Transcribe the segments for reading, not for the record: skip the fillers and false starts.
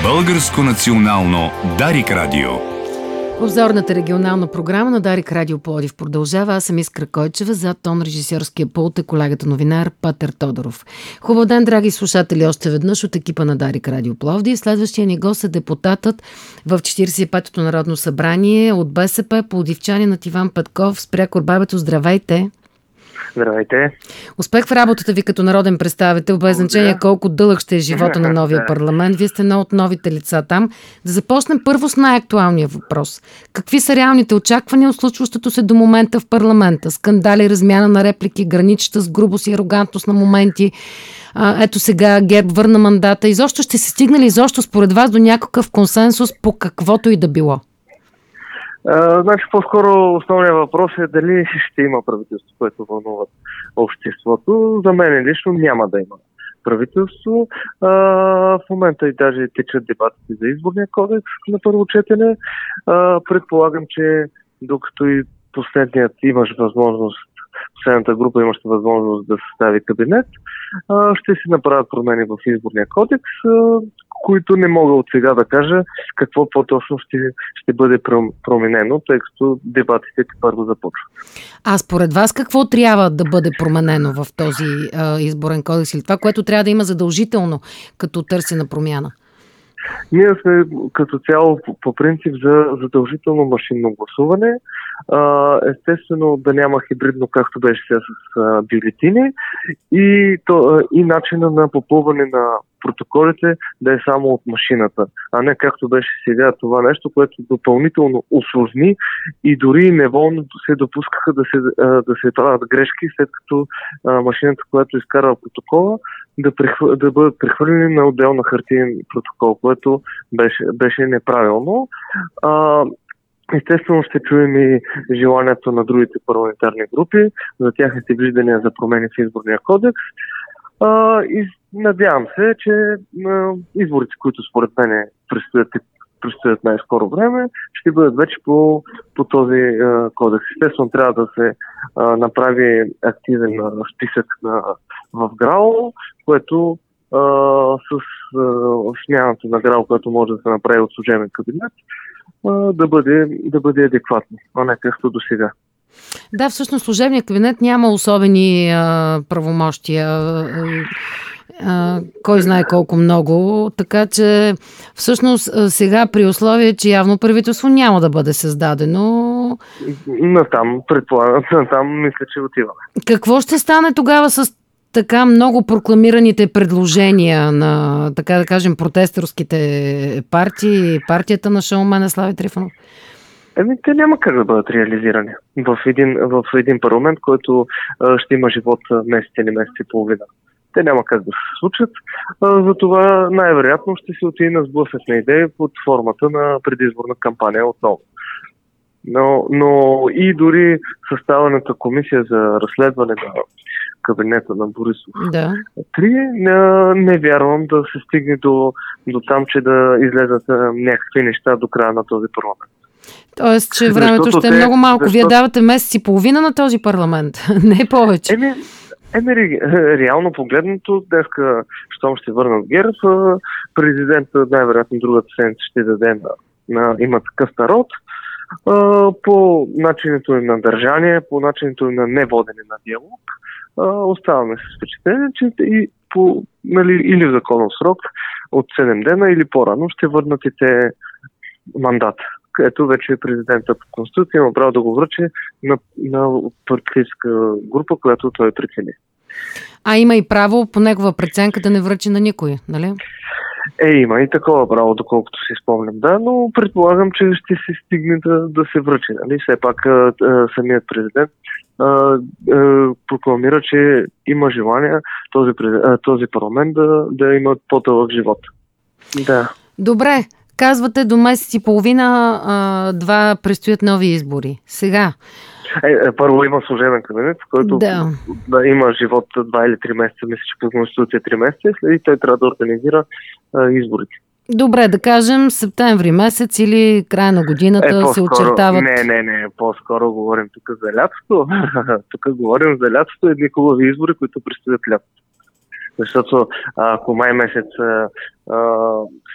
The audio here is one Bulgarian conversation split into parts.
Българско национално Дарик Радио. Обзорната регионална програма на Дарик Радио Пловдив продължава. Аз съм Искра Койчева, зад тон режисьорския пулт е колегата новинар Петър Тодоров. Хубав ден, драги слушатели, още веднъж от екипа на Дарик Радио Пловдив. Следващия ни гост е депутатът в 45-то Народно събрание от БСП, пловдивчанинът Иван Петков. Спрякор бабето, здравейте! Здравейте! Успех в работата ви като народен представител, без значение колко дълъг ще е живота на новия парламент. Вие сте едно от новите лица там. Да започнем първо с най-актуалния въпрос. Какви са реалните очаквания от случващото се до момента в парламента? Скандали, размяна на реплики, граничеща с грубост и арогантност на моменти. Ето сега ГЕРБ върна мандата. Изобщо ще се стигне ли изобщо според вас до някакъв консенсус по каквото и да било? Значи по-скоро основният въпрос е дали ще има правителство, което вълнува обществото. За мен лично няма да има правителство. В момента и даже течат дебатите за изборния кодекс на първо четене. Предполагам, че докато и последната група имаше възможност да състави кабинет, ще се направят промени в изборния кодекс, които не мога от сега да кажа какво по-точно ще бъде променено, тъй като дебатите първо започват. А според вас какво трябва да бъде променено в този изборен кодекс или това, което трябва да има задължително като търсена промяна? Ние сме като цяло по принцип за задължително машинно гласуване. Естествено да няма хибридно, както беше сега с бюлетини и начина на попълване на протоколите да е само от машината, а не както беше сега това нещо, което допълнително усложни и дори неволно се допускаха да се правят грешки, след като машината, която изкарва протокола, да бъдат прехвърлени на отделна хартиен протокол, което беше неправилно. Естествено ще чуем и желанието на другите парламентарни групи за тяхните виждания за промени в изборния кодекс. И надявам се, че изборите, които според мен предстоят най-скоро време, ще бъдат вече по този кодекс. Естествено трябва да се направи активен списък в ГРАО, което с смяната на ГРАО, което може да се направи от служебен кабинет, да бъде адекватно, а не както до сега. Да, всъщност служебният кабинет няма особени правомощия, кой знае колко много, така че всъщност сега при условие, че явно правителство няма да бъде създадено. Натам мисля, че отиваме. Какво ще стане тогава с така много прокламираните предложения на, така да кажем, протесторските партии, партията на шоумена Слави Трифонов? Те няма как да бъдат реализирани в един парламент, който ще има живот месец или месец и половина. Те няма как да се случат. Затова най-вероятно ще се отиде на сблъсък на идеи под формата на предизборна кампания отново. Но и дори съставената комисия за разследване на кабинета на Борисов 3, не вярвам да се стигне до там, че да излезат някакви неща до края на този парламент. Тоест, че времето ще е много малко. Вие давате месец и половина на този парламент, не повече. Реално погледнато, днеска, щом ще върнат ГЕРБ, президентът най-вероятно другата седмица ще даде има такъв народ, по начинето на държание, по начинето на неводене на диалог. Оставаме с впечатление, че или в законов срок от 7 дена или по-рано ще върнат и те мандат. Ето вече президента по Конституция има право да го връчи на политическа група, която той прецени. Има и право по негова преценка да не връчи на никой, нали? Има и такова право, доколкото си спомням, да, но предполагам, че ще се стигне да се връчи, нали? Все пак самият президент прокламира, че има желание този парламент да има по-дълъг живот. Да. Добре. Казвате до месец и половина предстоят нови избори. Сега. Първо има служебен кабинет, който да има живот 2 или 3 месеца, мисля, че по Конституция 3 месеца, и той трябва да организира изборите. Добре, да кажем септември месец или края на годината се очертават. Не, по-скоро говорим тук за лятото. Тук говорим за лятото, едни хубави избори, които предстоят лятото. Защото ако май месец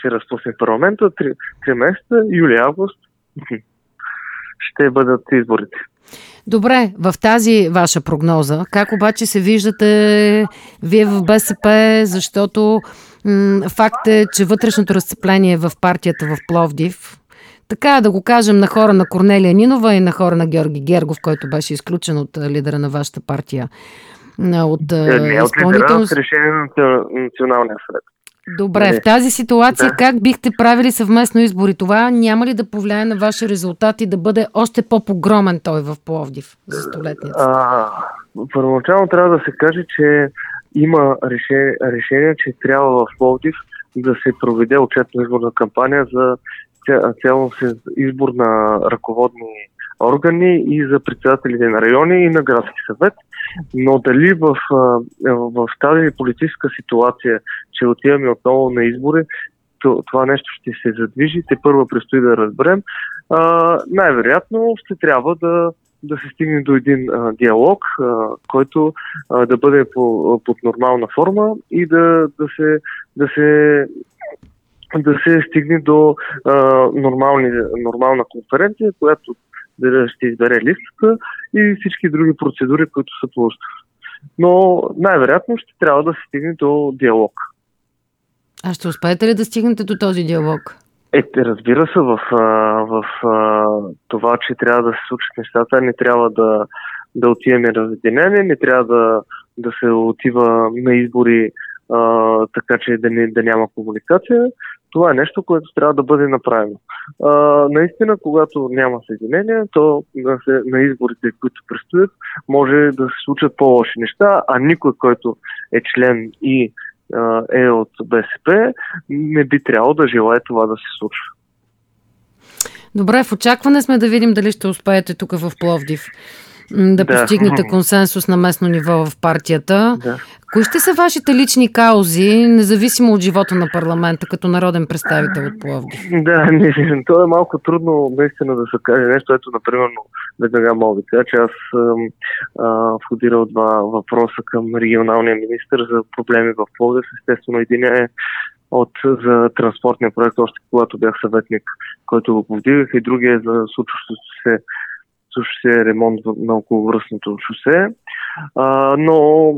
се разпусне парламента, 3 месеца, юли-август, ще бъдат изборите. Добре, в тази ваша прогноза, как обаче се виждате вие в БСП, защото факт е, че вътрешното разцепление в партията в Пловдив, така да го кажем, на хора на Корнелия Нинова и на хора на Георги Гергов, който беше изключен от лидера на вашата партия. От лидера, с решение на Националния съвет. Добре, в тази ситуация как бихте правили съвместно избори? Това няма ли да повлияе на ваши резултати да бъде още по-погромен той в Пловдив за столетница? Първоначално трябва да се каже, че има решение, че трябва в Пловдив да се проведе отчетна изборна кампания за цялостен избор на ръководни органи и за председателите на райони и на градски съвет. Но дали в тази политическа ситуация, че отиваме отново на избори, това нещо ще се задвижи, те първо предстои да разберем. Най-вероятно ще трябва да се стигне до един диалог, който да бъде под нормална форма и да се стигне до нормална конференция, която ще избере листата и всички други процедури, които са по устав. Но най-вероятно ще трябва да се стигне до диалог. А ще успеете ли да стигнете до този диалог? Разбира се, в това, че трябва да се случат нещата, не трябва да отиваме разединени, не трябва да се отива на избори така, че да няма комуникация. Това е нещо, което трябва да бъде направено. Наистина, когато няма съединение, то на изборите, които предстоят, може да се случат по-лоши неща, а никой, който е член и е от БСП, не би трябвало да желае това да се случва. Добре, в очакване сме да видим дали ще успеете тук в Пловдив да постигнете консенсус на местно ниво в партията. Да. Кои ще са вашите лични каузи, независимо от живота на парламента, като народен представител от Пловдив? То е малко трудно наистина да се каже нещо. Ето, например, веднага мога да кажа, че аз съм входирал 2 въпроса към регионалния министър за проблеми в Пловдив. Естествено, един е за транспортния проект, още когато бях съветник, който го повдигах, и другия е за случващото се ремонт на околовръстното шосе. Но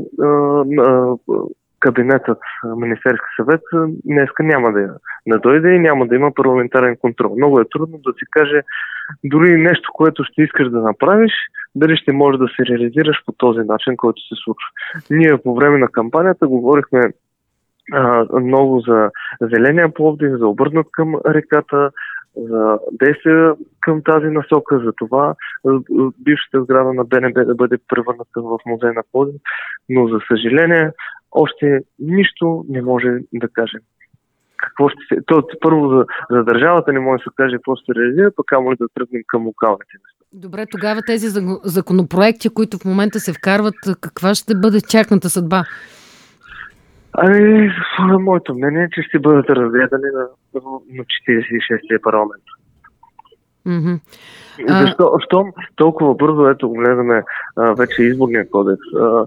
кабинетът, Министерски съвет, днеска няма да дойде и няма да има парламентарен контрол. Много е трудно да си каже дори нещо, което ще искаш да направиш, дали ще може да се реализираш по този начин, който се случва. Ние по време на кампанията говорихме много за зеления Пловдив, за обърнат към реката, за действия към тази насока, за това бившата сграда на БНБ да бъде превърната в музей на Пловдив, но за съжаление още нищо не може да кажем. Какво ще се... Първо за държавата не може да се каже какво ще се реализира, пък камо ли да тръгнем към локалните места. Добре, тогава тези законопроекти, които в момента се вкарват, каква ще бъде тяхната съдба? Моето мнение е, че ще бъдат разгледани на 46-тия парламент. Mm-hmm. Защо толкова бързо гледаме вече изборния кодекс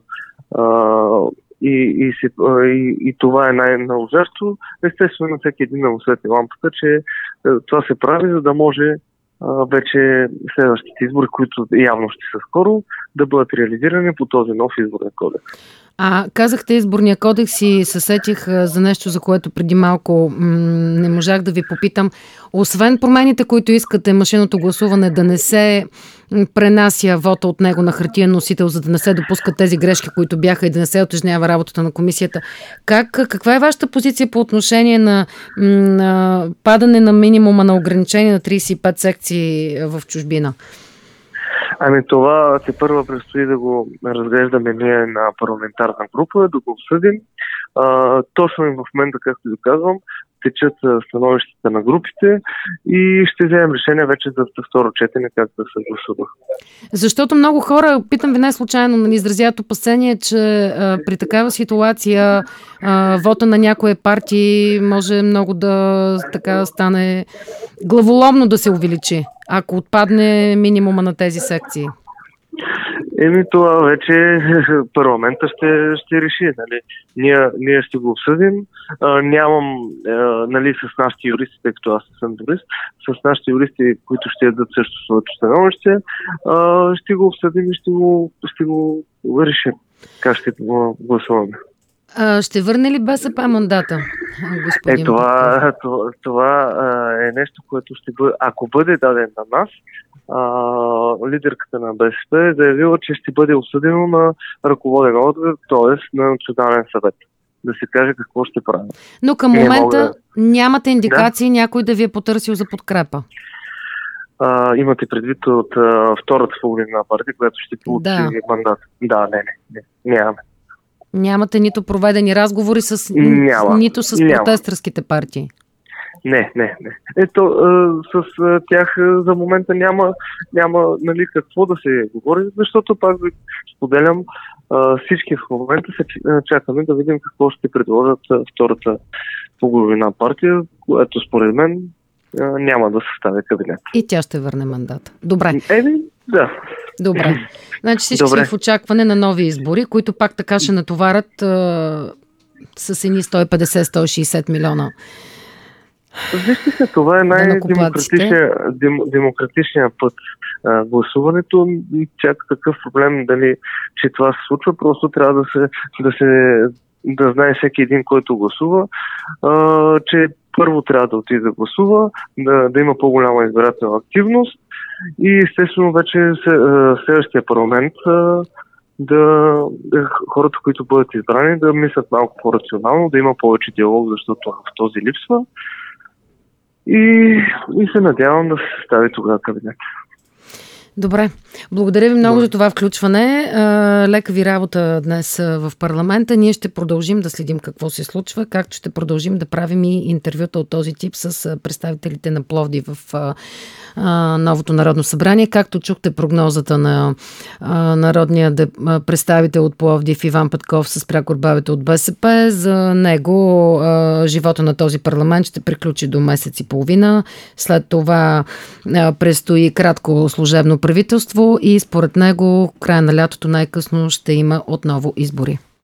и това е най-належащо. Естествено, на всеки един освети лампата, че това се прави, за да може вече следващите избори, които явно ще са скоро, да бъдат реализирани по този нов изборен кодекс. Казахте изборния кодекс и се сетих за нещо, за което преди малко не можах да ви попитам. Освен промените, които искате машинното гласуване да не се пренася вота от него на хартиен носител, за да не се допускат тези грешки, които бяха, и да не се утежнява работата на комисията. Каква е вашата позиция по отношение на падане на минимума на ограничение на 35 секции в чужбина? Това първо предстои да го разглеждаме ние на парламентарна група, да го обсъдим. Точно и в момента, както ви казвам, течат становищата на групите и ще вземем решение вече за второ четене как да се гласува. Защото много хора, питам ви не случайно, изразяват опасение, че при такава ситуация вота на някои партии може много да стане главоломно да се увеличи, ако отпадне минимума на тези секции. Това вече парламента ще реши. Нали. Ние ще го обсъдим. Нямам, нали, с нашите юристи, тъй като аз съм юрист, с нашите юристи, които ще дадат също своето становище, ще го обсъдим и ще го решим. Как ще гласуваме. Ще върне ли БСП мандата, господин Това е нещо, което ще бъде, ако бъде даден на нас, лидерката на БСП е заявила, че ще бъде осъдено на ръководен орган, т.е. на Национален съвет. Да се каже какво ще правим. Но към момента нямате индикации някой да ви е потърсил за подкрепа. Имате предвид от втората половина партия, която ще получи мандат. Да, не. Нямаме. Нямате нито проведени разговори нито с протестърските партии? Не. Ето, с тях за момента няма нали, какво да се говори, защото пак ви споделям, всички в момента се чакаме да видим какво ще предложат втората половина партия, което според мен няма да съставя кабинет. И тя ще върне мандата. Добре. Да. Добре. Значи всички са в очакване на нови избори, които пак така ще натоварят с едни 150-160 милиона. Вижте се, това е най-демократичният път. Гласуването, чак такъв проблем дали, че това се случва, просто трябва да знае всеки един, който гласува, че първо трябва да отиде да гласува, да има по-голяма избирателна активност и естествено вече следващия парламент хората, които бъдат избрани, да мислят малко по-рационално, да има повече диалог, защото в този липсва. И се надявам да се състави тогава кабинет. Добре. Благодаря ви много за това включване. Лека ви работа днес в парламента. Ние ще продължим да следим какво се случва, както ще продължим да правим и интервюта от този тип с представителите на Пловдив в новото Народно събрание. Както чухте прогнозата на народния представител от Пловдив Иван Петков с прякор бабето от БСП, за него живота на този парламент ще приключи до месец и половина. След това предстои кратко служебно правителство и според него края на лятото най-късно ще има отново избори.